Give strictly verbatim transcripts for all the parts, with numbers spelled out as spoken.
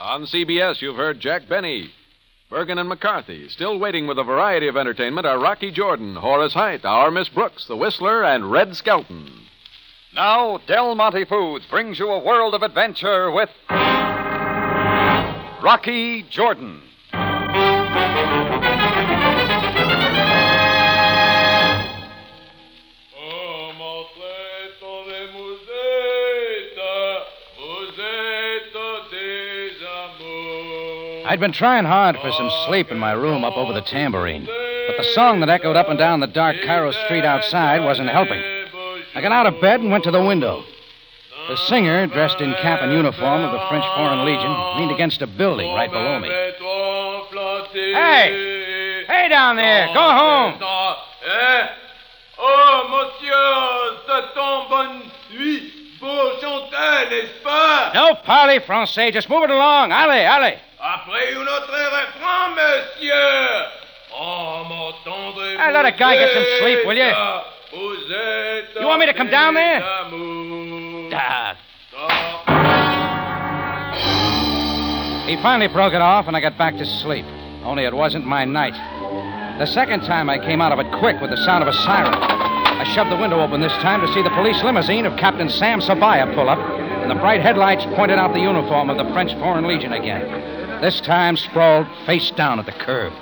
On C B S, you've heard Jack Benny. Bergen and McCarthy. Still waiting with a variety of entertainment are Rocky Jordan, Horace Heidt, Our Miss Brooks, The Whistler, and Red Skelton. Now, Del Monte Foods brings you a world of adventure with Rocky Jordan. I'd been trying hard for some sleep in my room up over the tambourine, but the song that echoed up and down the dark Cairo street outside wasn't helping. I got out of bed and went to the window. The singer, dressed in cap and uniform of the French Foreign Legion, leaned against a building right below me. Hey! Hey down there! Go home! Eh? Oh, monsieur, c'est ton bonne nuit. Beau chanter, n'est-ce pas? No parley français. Just move it along. Allez, allez. Après un autre refrain, monsieur. Oh, mon tendre. Hey, let a guy get some sleep, will you? You want me to come down there? Ah. He finally broke it off, and I got back to sleep. Only it wasn't my night. The second time I came out of it quick with the sound of a siren. I shoved the window open this time to see the police limousine of Captain Sam Sabaya pull up, and the bright headlights pointed out the uniform of the French Foreign Legion again. This time sprawled face down at the curb.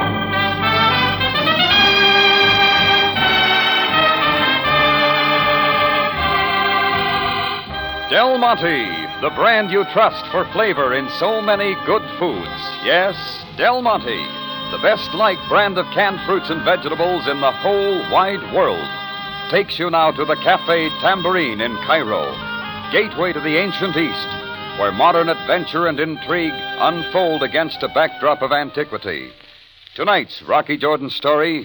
Del Monte, the brand you trust for flavor in so many good foods. Yes, Del Monte, the best liked brand of canned fruits and vegetables in the whole wide world, takes you now to the Cafe Tambourine in Cairo, gateway to the ancient East, where modern adventure and intrigue unfold against a backdrop of antiquity. Tonight's Rocky Jordan story,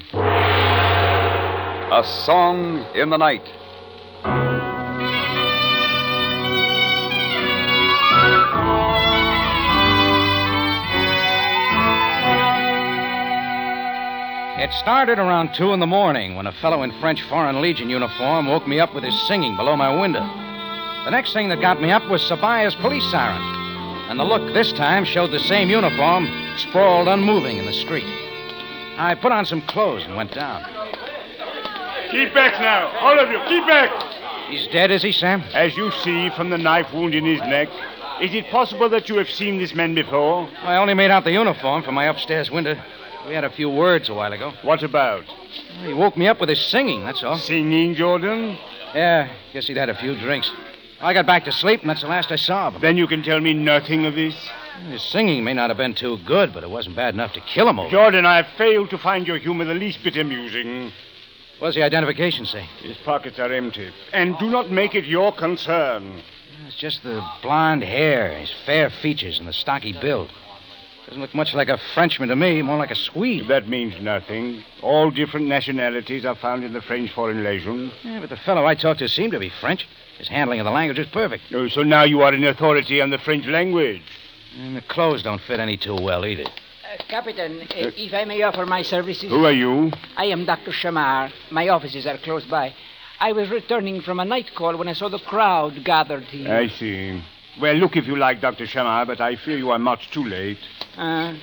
A Song in the Night. It started around two in the morning when a fellow in French Foreign Legion uniform woke me up with his singing below my window. The next thing that got me up was Sabaya's police siren, and the look this time showed the same uniform sprawled unmoving in the street. I put on some clothes and went down. Keep back now, all of you, keep back! He's dead, is he, Sam? As you see from the knife wound in his neck, is it possible that you have seen this man before? I only made out the uniform from my upstairs window. We had a few words a while ago. What about? Well, he woke me up with his singing, that's all. Singing, Jordan? Yeah, guess he'd had a few drinks. I got back to sleep, and that's the last I saw of him. Then you can tell me nothing of this? His singing may not have been too good, but it wasn't bad enough to kill him over. Jordan, I have failed to find your humor the least bit amusing. What does the identification say? His pockets are empty. And do not make it your concern. It's just the blonde hair, his fair features, and the stocky build. Doesn't look much like a Frenchman to me, more like a Swede. That means nothing. All different nationalities are found in the French Foreign Legion. Yeah, but the fellow I talked to seemed to be French. His handling of the language is perfect. Oh, so now you are an authority on the French language. And the clothes don't fit any too well either. Uh, Captain, uh, if I may offer my services... Who are you? I am Doctor Shamar. My offices are close by. I was returning from a night call when I saw the crowd gathered here. I see. Well, look if you like, Doctor Shamar, but I fear you are much too late. Uh,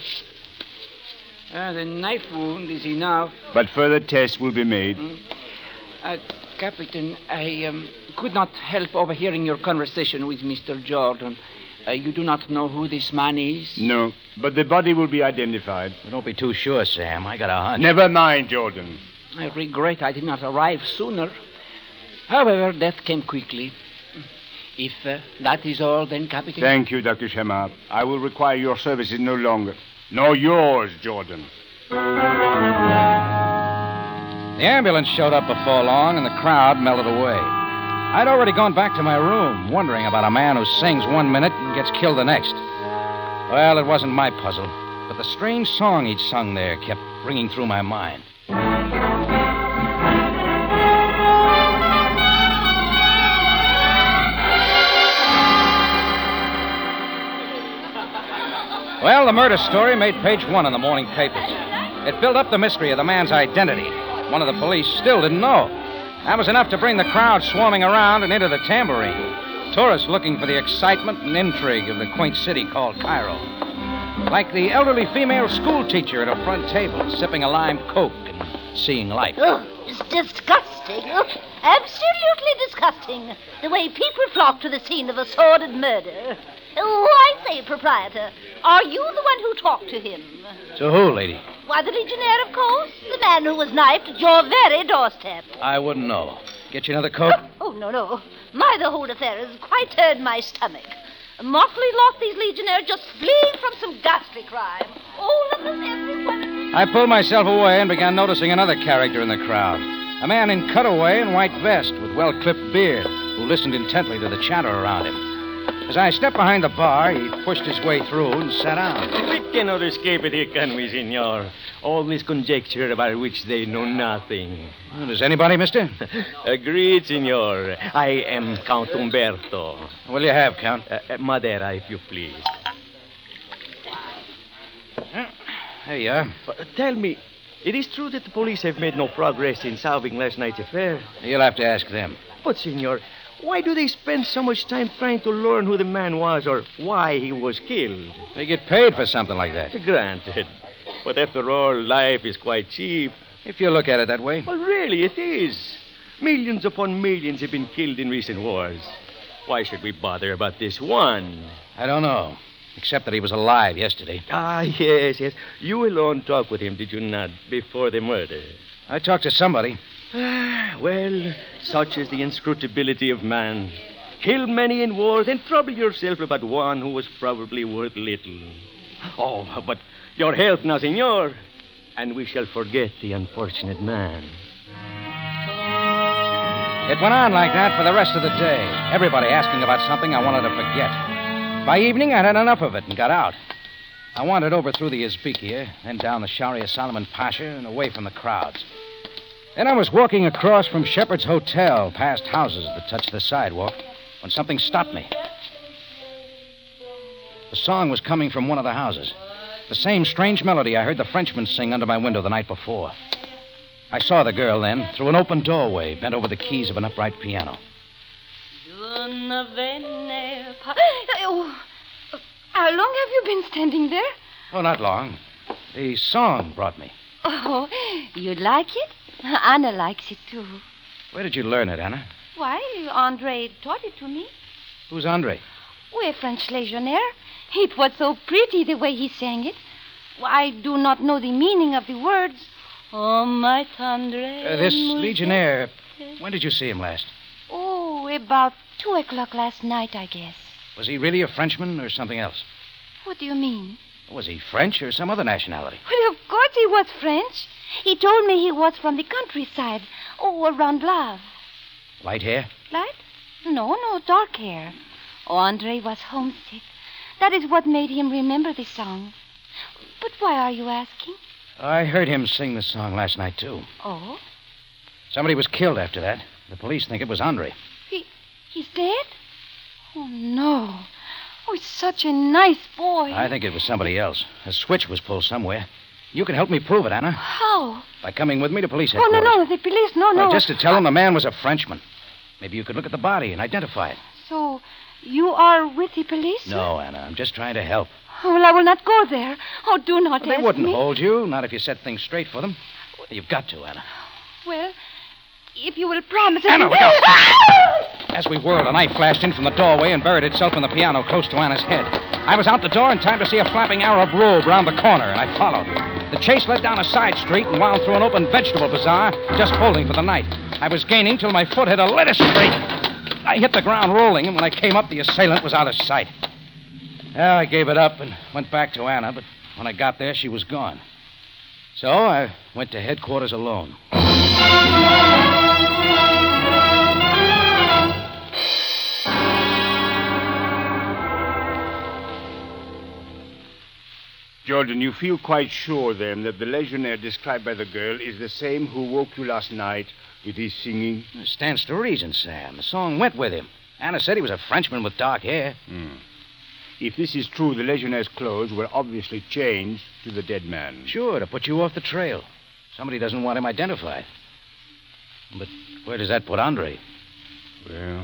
uh, the knife wound is enough. But further tests will be made. Mm. Uh, Captain, I um, could not help overhearing your conversation with Mister Jordan. Uh, you do not know who this man is? No, but the body will be identified. Well, don't be too sure, Sam. I got a hunch. Never mind, Jordan. I regret I did not arrive sooner. However, death came quickly. If uh, that is all, then, Captain... Thank you, Doctor Shamar. I will require your services no longer. Nor yours, Jordan. The ambulance showed up before long, and the crowd melted away. I'd already gone back to my room, wondering about a man who sings one minute and gets killed the next. Well, it wasn't my puzzle, but the strange song he'd sung there kept ringing through my mind. Well, the murder story made page one in the morning papers. It built up the mystery of the man's identity. One of the police still didn't know. That was enough to bring the crowd swarming around and into the tambourine. Tourists looking for the excitement and intrigue of the quaint city called Cairo. Like the elderly female school teacher at a front table, sipping a lime coke and seeing life. Oh, it's disgusting. Oh, absolutely disgusting. The way people flock to the scene of a sordid murder. Oh, I say, proprietor, are you the one who talked to him? To who, lady? Why, the Legionnaire, of course. The man who was knifed at your very doorstep. I wouldn't know. Get you another coke? Oh, no, no. My, the whole affair has quite turned my stomach. Mortally lost these Legionnaires just fleeing from some ghastly crime. All of them, everyone. I pulled myself away and began noticing another character in the crowd. A man in cutaway and white vest with well-clipped beard who listened intently to the chatter around him. As I stepped behind the bar, he pushed his way through and sat down. We cannot escape it here, can we, senor? All this conjecture about which they know nothing. Well, does anybody, mister? Agreed, senor. I am Count Umberto. What will you have, Count? Uh, uh, Madeira, if you please. There you are. Uh, tell me, it is true that the police have made no progress in solving last night's affair? You'll have to ask them. But, senor, why do they spend so much time trying to learn who the man was or why he was killed? They get paid for something like that. Granted. But after all, life is quite cheap. If you look at it that way. Well, really, it is. Millions upon millions have been killed in recent wars. Why should we bother about this one? I don't know. Except that he was alive yesterday. Ah, yes, yes. You alone talked with him, did you not, before the murder? I talked to somebody. Ah, well, such is the inscrutability of man. Kill many in wars and trouble yourself about one who was probably worth little. Oh, but your health now, senor. And we shall forget the unfortunate man. It went on like that for the rest of the day. Everybody asking about something I wanted to forget. By evening, I'd had enough of it and got out. I wandered over through the Izbikia, then down the Sharia Solomon Pasha and away from the crowds. Then I was walking across from Shepherd's Hotel, past houses that touched the sidewalk, when something stopped me. The song was coming from one of the houses. The same strange melody I heard the Frenchman sing under my window the night before. I saw the girl then, through an open doorway, bent over the keys of an upright piano. Oh, how long have you been standing there? Oh, not long. The song brought me. Oh, you like it? Anna likes it, too. Where did you learn it, Anna? Why, Andre taught it to me. Who's Andre? Oh, a French legionnaire. It was so pretty the way he sang it. I do not know the meaning of the words. Oh, my tendre. Uh, this legionnaire, when did you see him last? Oh, about two o'clock last night, I guess. Was he really a Frenchman or something else? What do you mean? Was he French or some other nationality? Well, of course he was French. He told me he was from the countryside. Oh, around Love. Light hair? Light? No, no, dark hair. Oh, Andre was homesick. That is what made him remember the song. But why are you asking? I heard him sing the song last night, too. Oh? Somebody was killed after that. The police think it was Andre. He, he's dead? Oh, no. Oh, he's such a nice boy. I think it was somebody else. A switch was pulled somewhere. You can help me prove it, Anna. How? By coming with me to police Oh, headquarters. no, no, the police, no, no. Well, just to tell them the man was a Frenchman. Maybe you could look at the body and identify it. So, you are with the police? No, Anna, I'm just trying to help. Oh, well, I will not go there. Oh, do not Well, ask they wouldn't me. hold you, not if you set things straight for them. You've got to, Anna. Well, if you will promise... Anna, look out! As we whirled, a knife flashed in from the doorway and buried itself in the piano close to Anna's head. I was out the door in time to see a flapping Arab robe round the corner, and I followed. The chase led down a side street and wound through an open vegetable bazaar, just holding for the night. I was gaining till my foot hit a lettuce street. I hit the ground rolling, and when I came up, the assailant was out of sight. Well, I gave it up and went back to Anna, but when I got there, she was gone. So I went to headquarters alone. Jordan, you feel quite sure, then, that the legionnaire described by the girl is the same who woke you last night with his singing? It stands to reason, Sam. The song went with him. Anna said he was a Frenchman with dark hair. Hmm. If this is true, the legionnaire's clothes were obviously changed to the dead man. Sure, to put you off the trail. Somebody doesn't want him identified. But where does that put Andre? Well,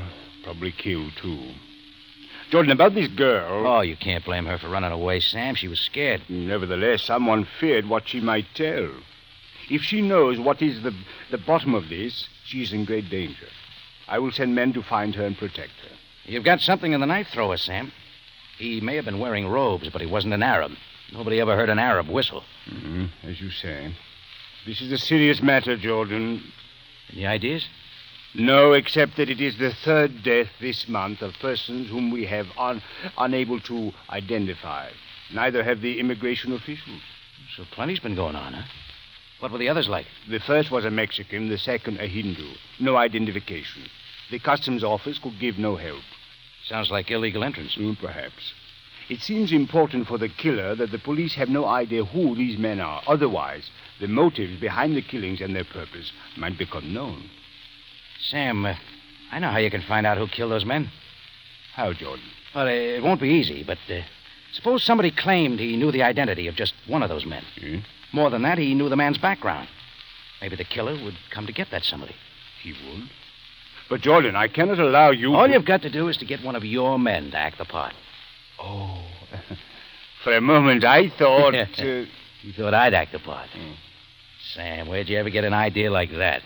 Probably killed, too. Jordan, about this girl... Oh, you can't blame her for running away, Sam. She was scared. Nevertheless, someone feared what she might tell. If she knows what is the, the bottom of this, she is in great danger. I will send men to find her and protect her. You've got something in the knife thrower, Sam. He may have been wearing robes, but he wasn't an Arab. Nobody ever heard an Arab whistle. Mm-hmm, as you say. This is a serious matter, Jordan. Any ideas? No, except that it is the third death this month of persons whom we have un- unable to identify. Neither have the immigration officials. So plenty's been going on, huh? What were the others like? The first was a Mexican, the second a Hindu. No identification. The customs office could give no help. Sounds like illegal entrance. Mm, perhaps. It seems important for the killer that the police have no idea who these men are. Otherwise, the motives behind the killings and their purpose might become known. Sam, uh, I know how you can find out who killed those men. How, Jordan? Well, uh, it won't be easy, but uh, suppose somebody claimed he knew the identity of just one of those men. Hmm? More than that, he knew the man's background. Maybe the killer would come to get that somebody. He would? But, Jordan, I cannot allow you... All to... you've got to do is to get one of your men to act the part. Oh. For a moment, I thought... uh... You thought I'd act the part. Hmm. Sam, where'd you ever get an idea like that?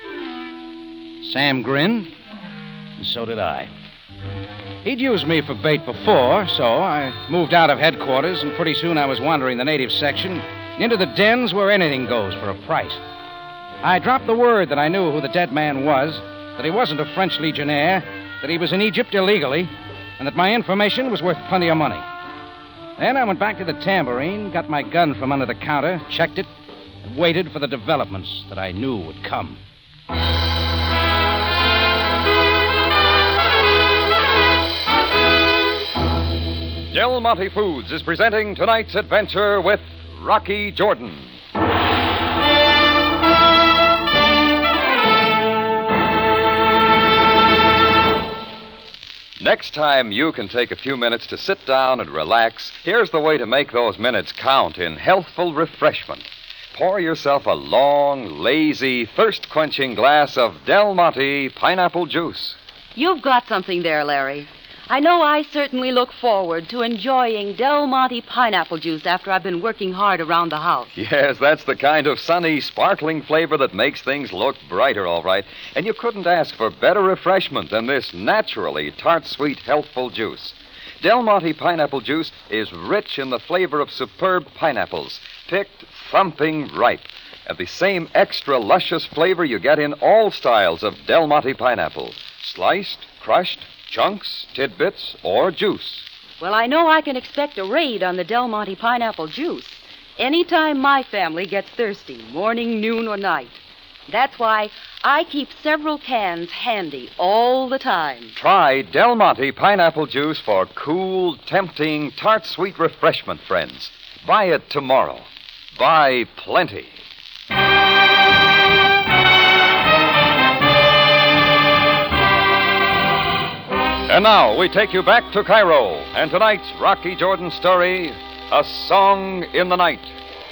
Sam grinned, and so did I. He'd used me for bait before, so I moved out of headquarters, and pretty soon I was wandering the native section into the dens where anything goes for a price. I dropped the word that I knew who the dead man was, that he wasn't a French legionnaire, that he was in Egypt illegally, and that my information was worth plenty of money. Then I went back to the tambourine, got my gun from under the counter, checked it, and waited for the developments that I knew would come. Del Monte Foods is presenting tonight's adventure with Rocky Jordan. Next time you can take a few minutes to sit down and relax, here's the way to make those minutes count in healthful refreshment. Pour yourself a long, lazy, thirst-quenching glass of Del Monte pineapple juice. You've got something there, Larry. I know I certainly look forward to enjoying Del Monte pineapple juice after I've been working hard around the house. Yes, that's the kind of sunny, sparkling flavor that makes things look brighter, all right. And you couldn't ask for better refreshment than this naturally tart-sweet, healthful juice. Del Monte pineapple juice is rich in the flavor of superb pineapples, picked thumping ripe, and the same extra luscious flavor you get in all styles of Del Monte pineapple, sliced, crushed, chunks, tidbits, or juice. Well, I know I can expect a raid on the Del Monte pineapple juice anytime my family gets thirsty, morning, noon, or night. That's why I keep several cans handy all the time. Try Del Monte pineapple juice for cool, tempting, tart-sweet refreshment, friends. Buy it tomorrow. Buy plenty. And now we take you back to Cairo and tonight's Rocky Jordan story, A Song in the Night.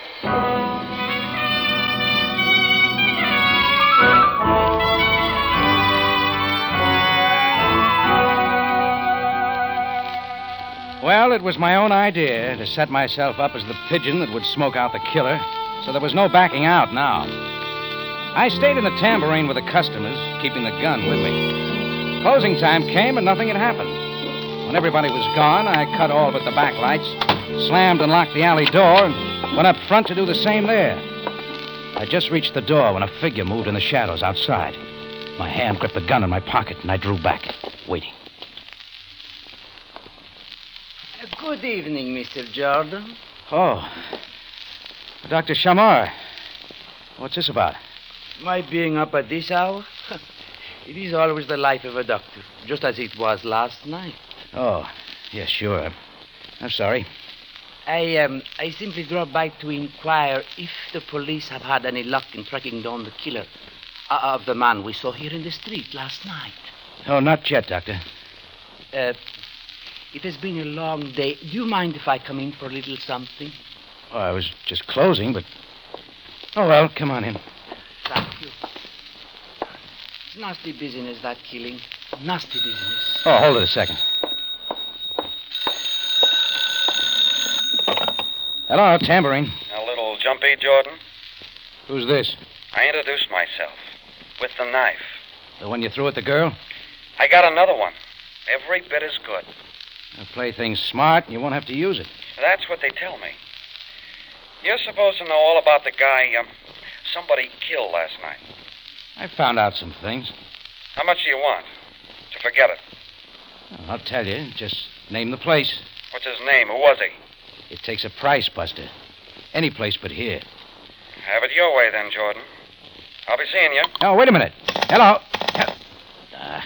Well, it was my own idea to set myself up as the pigeon that would smoke out the killer, so there was no backing out now. I stayed in the tambourine with the customers, keeping the gun with me. Closing time came and nothing had happened. When everybody was gone, I cut all but the backlights, slammed and locked the alley door, and went up front to do the same there. I just reached the door when a figure moved in the shadows outside. My hand gripped the gun in my pocket, and I drew back, waiting. Good evening, Mister Jordan. Oh, Doctor Shamar. What's this about? My being up at this hour? It is always the life of a doctor, just as it was last night. Oh, yes, sure. I'm sorry. I, um, I simply dropped by to inquire if the police have had any luck in tracking down the killer uh, of the man we saw here in the street last night. Oh, not yet, Doctor. Uh, it has been a long day. Do you mind if I come in for a little something? Oh, I was just closing, but... Oh, well, come on in. Thank you. It's nasty business, that killing. Nasty business. Oh, hold it a second. Hello, Tambourine. A little jumpy, Jordan? Who's this? I introduced myself. With the knife. The one you threw at the girl? I got another one. Every bit as good. Now, play things smart, and you won't have to use it. That's what they tell me. You're supposed to know all about the guy um, somebody killed last night. I found out some things. How much do you want? To forget it. Well, I'll tell you. Just name the place. What's his name? Who was he? It takes a price, Buster. Any place but here. Have it your way then, Jordan. I'll be seeing you. Oh, wait a minute. Hello. Uh,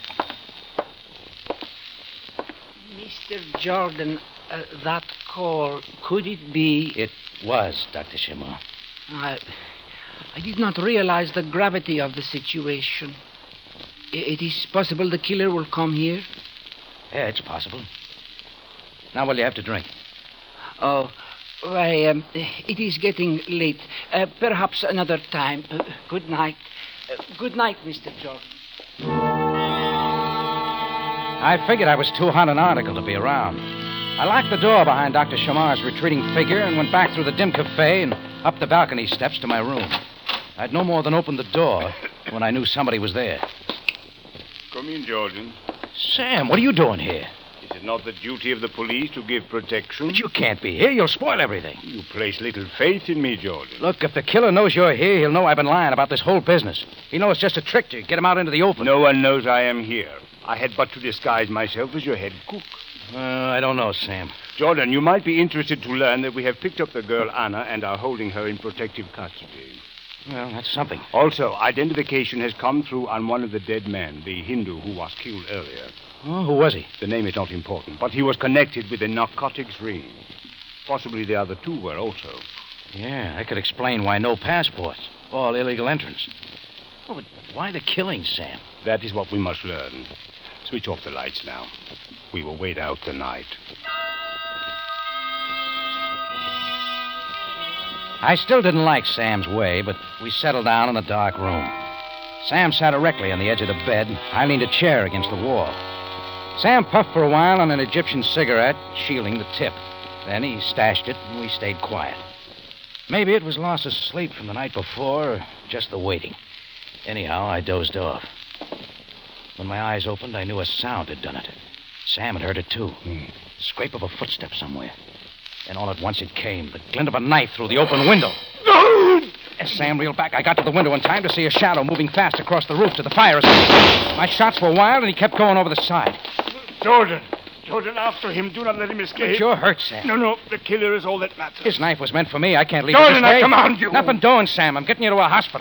Mister Jordan, uh, that call, could it be... It was, Doctor Shimon. I, I did not realize the gravity of the situation. I- it is possible the killer will come here? Yeah, it's possible. Now, what'll you have to drink? Oh, why, um, it is getting late. Uh, perhaps another time. Uh, good night. Uh, good night, Mister Jordan. I figured I was too hot an article to be around. I locked the door behind Doctor Shamar's retreating figure and went back through the dim cafe and up the balcony steps to my room. I'd no more than opened the door when I knew somebody was there. Come in, Jordan. Sam, what are you doing here? Is it not the duty of the police to give protection? But you can't be here. You'll spoil everything. You place little faith in me, Jordan. Look, if the killer knows you're here, he'll know I've been lying about this whole business. He knows it's just a trick to get him out into the open. No one knows I am here. I had but to disguise myself as your head cook. Uh, I don't know, Sam. Jordan, you might be interested to learn that we have picked up the girl Anna and are holding her in protective custody. Well, that's something. Also, identification has come through on one of the dead men, the Hindu who was killed earlier. Oh, who was he? The name is not important, but he was connected with the narcotics ring. Possibly the other two were also. Yeah, that could explain why no passports. All illegal entrance. Oh, but why the killing, Sam? That is what we must learn. Switch off the lights now. We will wait out the night. I still didn't like Sam's way, but we settled down in a dark room. Sam sat erectly on the edge of the bed. I leaned a chair against the wall. Sam puffed for a while on an Egyptian cigarette, shielding the tip. Then he stashed it, and we stayed quiet. Maybe it was loss of sleep from the night before, or just the waiting. Anyhow, I dozed off. When my eyes opened, I knew a sound had done it. Sam had heard it, too. Hmm. The scrape of a footstep somewhere. Then all at once it came, the glint of a knife through the open window. As Sam reeled back, I got to the window in time to see a shadow moving fast across the roof to the fire escape. My shots were wild, and he kept going over the side. Jordan! Jordan, after him. Do not let him escape. But you're hurt, Sam. No, no. The killer is all that matters. His knife was meant for me. I can't leave Jordan, it this way. I command you. Nothing doing, Sam. I'm getting you to a hospital.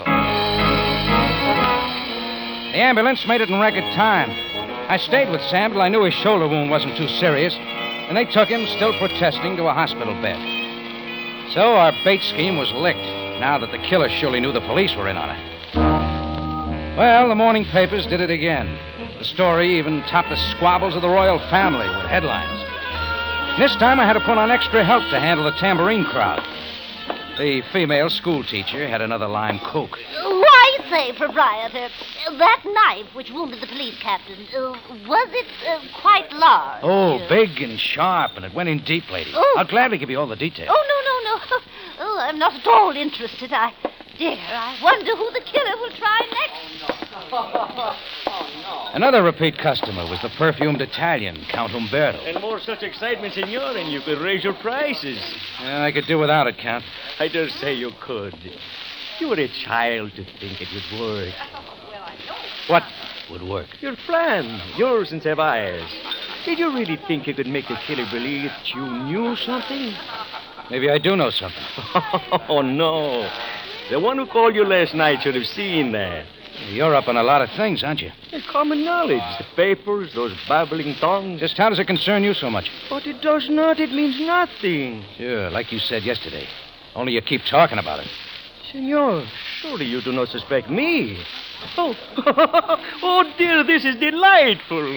The ambulance made it in record time. I stayed with Sam till I knew his shoulder wound wasn't too serious, and they took him, still protesting, to a hospital bed. So our bait scheme was licked, now that the killer surely knew the police were in on it. Well, the morning papers did it again. The story even topped the squabbles of the royal family with headlines. This time I had to put on extra help to handle the tambourine crowd. The female schoolteacher had another lime coke. Why say, proprietor, that knife which wounded the police captain, uh, was it uh, quite large? Oh, big and sharp, and it went in deep, lady. Oh. I'll gladly give you all the details. Oh, no, no, no. Oh, I'm not at all interested. I, dear, I wonder who the killer will try next. Another repeat customer was the perfumed Italian, Count Umberto. And more such excitement, senor, and you could raise your prices. Yeah, I could do without it, Count. I dare say you could. You were a child to think it would work. What would work? Your plan, yours and Ceballos. Did you really think you could make the killer believe that you knew something? Maybe I do know something. Oh, no. The one who called you last night should have seen that. You're up on a lot of things, aren't you? The common knowledge, the papers, those babbling tongues. Just how does it concern you so much? But it does not. It means nothing. Sure, like you said yesterday. Only you keep talking about it. Senor, surely you do not suspect me. Oh, oh dear, this is delightful.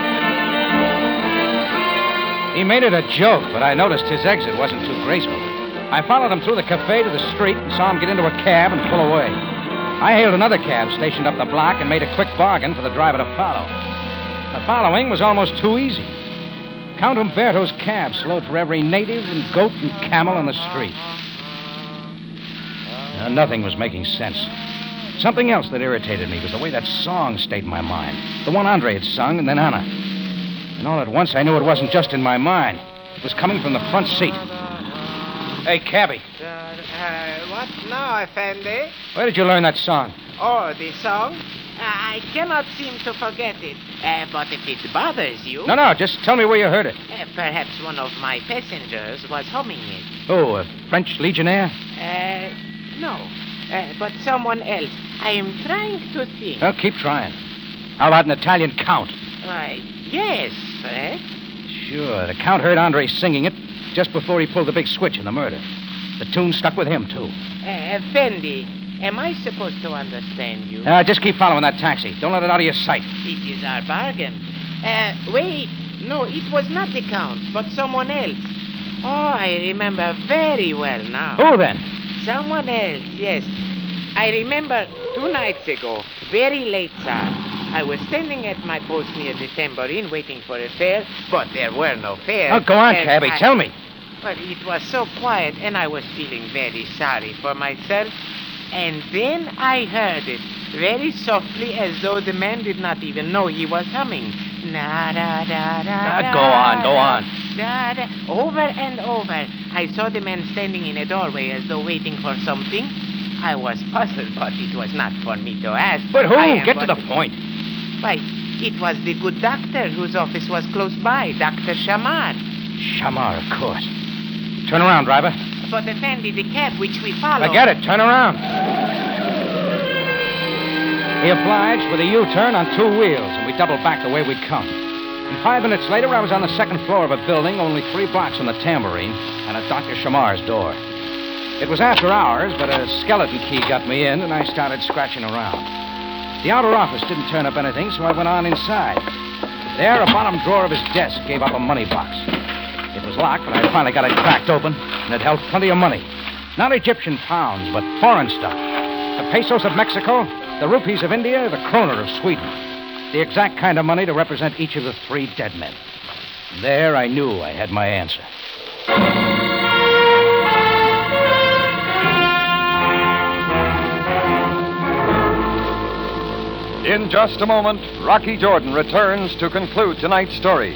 He made it a joke, but I noticed his exit wasn't too graceful. I followed him through the cafe to the street and saw him get into a cab and pull away. I hailed another cab stationed up the block and made a quick bargain for the driver to follow. The following was almost too easy. Count Umberto's cab slowed for every native and goat and camel on the street. Now, nothing was making sense. Something else that irritated me was the way that song stayed in my mind. The one Andre had sung, and then Anna. And all at once, I knew it wasn't just in my mind. It was coming from the front seat. Hey, cabby. Uh, uh, what now, Effendi? Where did you learn that song? Oh, the song? I cannot seem to forget it. Uh, but if it bothers you... No, no, just tell me where you heard it. Uh, perhaps one of my passengers was humming it. Oh, a French legionnaire? Uh, no. Uh, but someone else. I am trying to think. Well, keep trying. How about an Italian count? Why, yes, perhaps. Sure, the count heard Andre singing it just before he pulled the big switch in the murder. The tune stuck with him, too. Uh, Effendi, am I supposed to understand you? Uh, just keep following that taxi. Don't let it out of your sight. It is our bargain. Uh, wait. No, it was not the Count, but someone else. Oh, I remember very well now. Who then? Someone else, yes. I remember two nights ago, very late, sir. I was standing at my post near the tambourine waiting for a fare, but there were no fares. Oh, go on, and cabby. I... Tell me. But it was so quiet, and I was feeling very sorry for myself. And then I heard it, very softly, as though the man did not even know he was humming. Na da da da. Ah, go on, go on. Da, da. Over and over, I saw the man standing in a doorway as though waiting for something. I was puzzled, but it was not for me to ask. But who? Get but... to the point. Why, it was the good doctor whose office was close by, Doctor Shamar. Shamar, of course. Turn around, driver. But, Effendi, the cab which we followed... Forget it. Turn around. He obliged with a U-turn on two wheels, and we doubled back the way we'd come. And five minutes later, I was on the second floor of a building only three blocks from the tambourine and at Doctor Shamar's door. It was after hours, but a skeleton key got me in, and I started scratching around. The outer office didn't turn up anything, so I went on inside. There, a bottom drawer of his desk gave up a money box. It was locked, but I finally got it cracked open, and it held plenty of money. Not Egyptian pounds, but foreign stuff. The pesos of Mexico, the rupees of India, the kroner of Sweden. The exact kind of money to represent each of the three dead men. There, I knew I had my answer. In just a moment, Rocky Jordan returns to conclude tonight's story.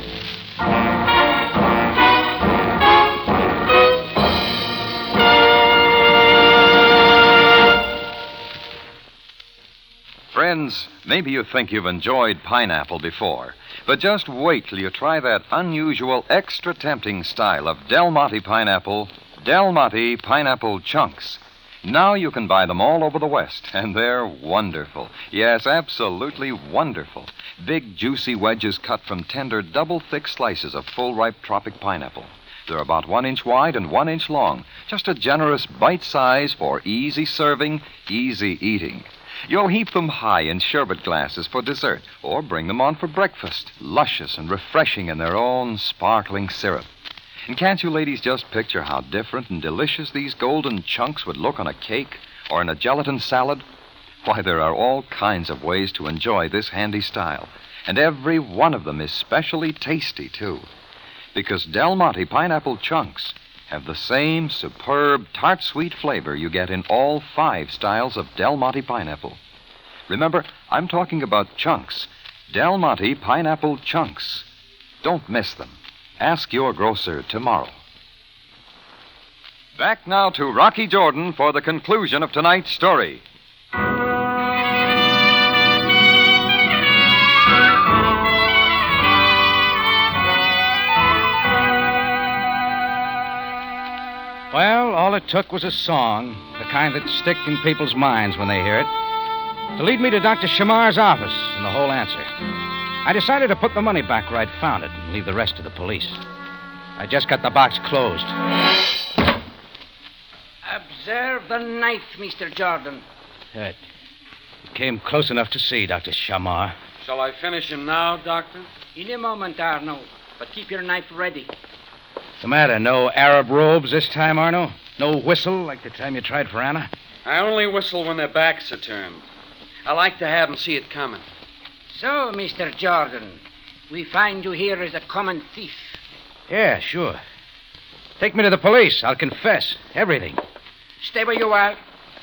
Friends, maybe you think you've enjoyed pineapple before, but just wait till you try that unusual, extra tempting style of Del Monte pineapple, Del Monte pineapple chunks. Now you can buy them all over the West, and they're wonderful. Yes, absolutely wonderful. Big, juicy wedges cut from tender, double-thick slices of full-ripe tropic pineapple. They're about one inch wide and one inch long. Just a generous bite size for easy serving, easy eating. You'll heap them high in sherbet glasses for dessert, or bring them on for breakfast, luscious and refreshing in their own sparkling syrup. And can't you ladies just picture how different and delicious these golden chunks would look on a cake or in a gelatin salad? Why, there are all kinds of ways to enjoy this handy style, and every one of them is specially tasty, too. Because Del Monte pineapple chunks have the same superb tart-sweet flavor you get in all five styles of Del Monte pineapple. Remember, I'm talking about chunks. Del Monte pineapple chunks. Don't miss them. Ask your grocer tomorrow. Back now to Rocky Jordan for the conclusion of tonight's story. Well, all it took was a song, the kind that stick in people's minds when they hear it, to lead me to Doctor Shamar's office and the whole answer. I decided to put the money back where I'd found it and leave the rest to the police. I just got the box closed. Observe the knife, Mister Jordan. It came close enough to see, Doctor Shamar. Shall I finish him now, Doctor? In a moment, Arno. But keep your knife ready. What's the matter? No Arab robes this time, Arno? No whistle like the time you tried for Anna? I only whistle when their backs are turned. I like to have them see it coming. So, Mister Jordan, We find you here as a common thief. Yeah, sure. Take me to the police. I'll confess everything. Stay where you are.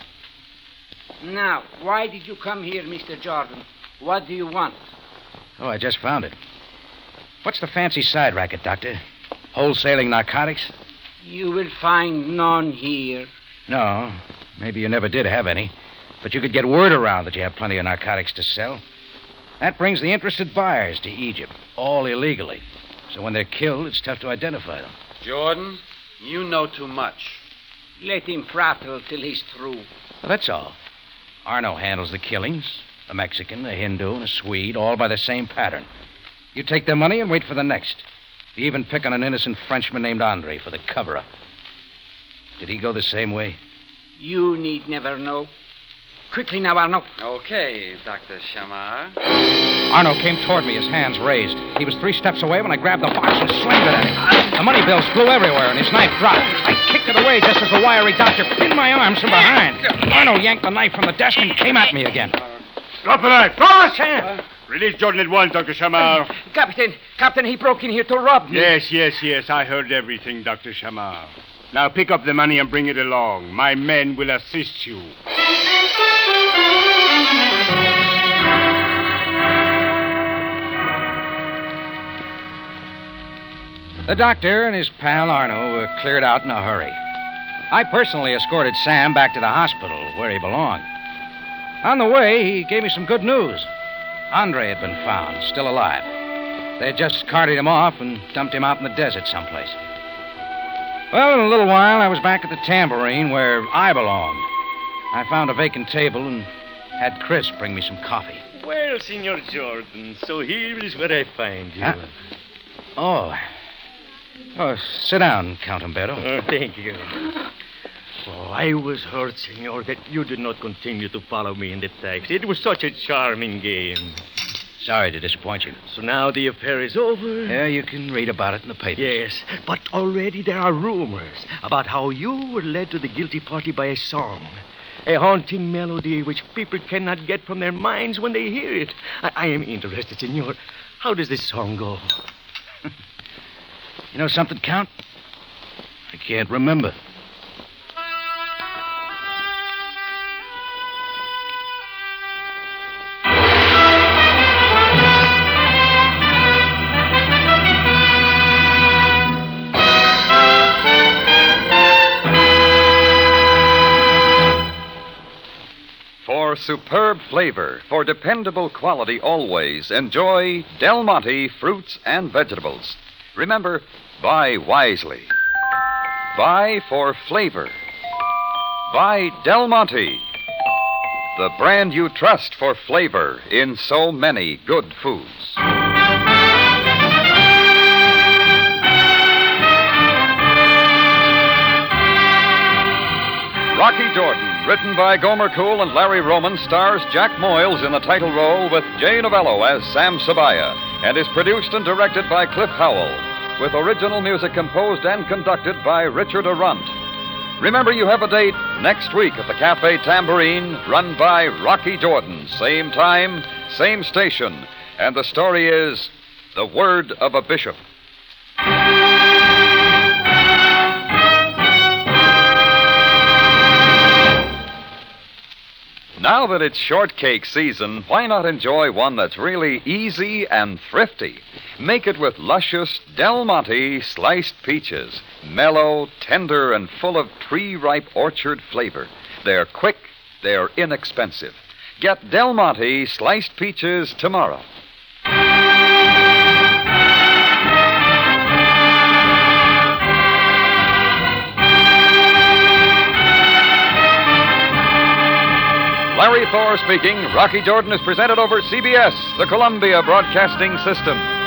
Now, why did you come here, Mister Jordan? What do you want? Oh, I just found it. What's the fancy side racket, Doctor? Wholesaling narcotics? You will find none here. No. Maybe you never did have any. But you could get word around that you have plenty of narcotics to sell. That brings the interested buyers to Egypt, all illegally. So when they're killed, it's tough to identify them. Jordan, you know too much. Let him prattle till he's through. Well, that's all. Arno handles the killings. A Mexican, a Hindu, and a Swede, all by the same pattern. You take their money and wait for the next. You even pick on an innocent Frenchman named Andre for the cover-up. Did he go the same way? You need never know. Quickly now, Arno. Okay, Doctor Shamar. Arno came toward me, his hands raised. He was three steps away when I grabbed the box and slammed it at him. The money bills flew everywhere, and his knife dropped. I kicked it away just as the wiry doctor pinned my arms from behind. Arno yanked the knife from the desk and came at me again. Drop the knife. Oh, Sam! Release Jordan at once, Doctor Shamar. Captain, Captain, he broke in here to rob me. Yes, yes, yes. I heard everything, Doctor Shamar. Now pick up the money and bring it along. My men will assist you. The doctor and his pal Arno were cleared out in a hurry. I personally escorted Sam back to the hospital where he belonged. On the way, he gave me some good news. Andre had been found, still alive. They had just carted him off and dumped him out in the desert someplace. Well, in a little while, I was back at the Tambourine where I belonged. I found a vacant table and had Chris bring me some coffee. Well, Senor Jordan, so here is where I find you. Huh? Oh. Oh, sit down, Count Umberto. Oh, thank you. Oh, I was hurt, Senor, that you did not continue to follow me in the taxi. It was such a charming game. Sorry to disappoint you. So now the affair is over? Yeah, you can read about it in the papers. Yes, but already there are rumors about how you were led to the guilty party by a song. A haunting melody which people cannot get from their minds when they hear it. I, I am interested, Senor. How does this song go? You know something, Count? I can't remember. For superb flavor, for dependable quality always, enjoy Del Monte fruits and vegetables. Remember, buy wisely. Buy for flavor. Buy Del Monte, the brand you trust for flavor in so many good foods. Rocky Jordan, written by Gomer Cool and Larry Roman, stars Jack Moyles in the title role with Jay Novello as Sam Sabaya, and is produced and directed by Cliff Howell, with original music composed and conducted by Richard Arant. Remember, you have a date next week at the Cafe Tambourine, run by Rocky Jordan. Same time, same station. And the story is The Word of a Bishop. Now that it's shortcake season, why not enjoy one that's really easy and thrifty? Make it with luscious Del Monte sliced peaches. Mellow, tender, and full of tree-ripe orchard flavor. They're quick, they're inexpensive. Get Del Monte sliced peaches tomorrow. Larry Thor speaking. Rocky Jordan is presented over C B S, the Columbia Broadcasting System.